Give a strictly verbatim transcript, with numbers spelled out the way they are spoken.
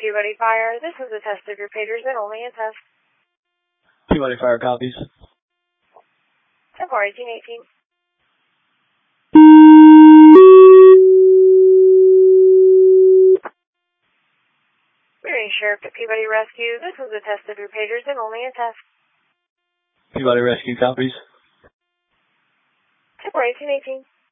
Peabody Fire. This is a test of your pagers and only a test. Peabody Fire copies. ten four eighteen eighteen. Mary Sheriff at Peabody Rescue. This is a test of your pagers and only a test. Peabody Rescue copies. ten four eighteen eighteen.